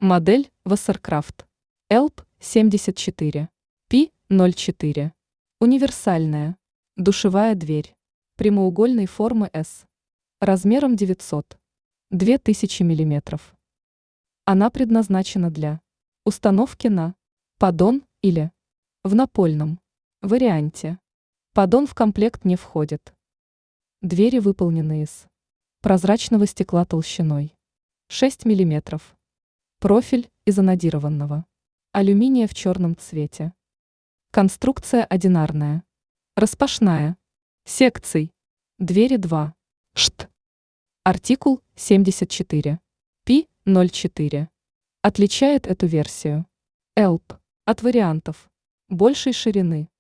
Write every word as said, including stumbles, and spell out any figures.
Модель Wasserkraft эл пи семьдесят четыре пи ноль четыре. Универсальная. Душевая дверь. Прямоугольной формы S. Размером девятьсот — две тысячи миллиметров. Она предназначена для установки на поддон или в напольном варианте. Поддон в комплект не входит. Двери выполнены из прозрачного стекла толщиной шесть миллиметров. Профиль из анодированного алюминия в черном цвете. Конструкция одинарная. Распашная. Секций. Двери два. Шт. Артикул семьдесят четыре пи ноль четыре. Отличает эту версию эл пи от вариантов большей ширины.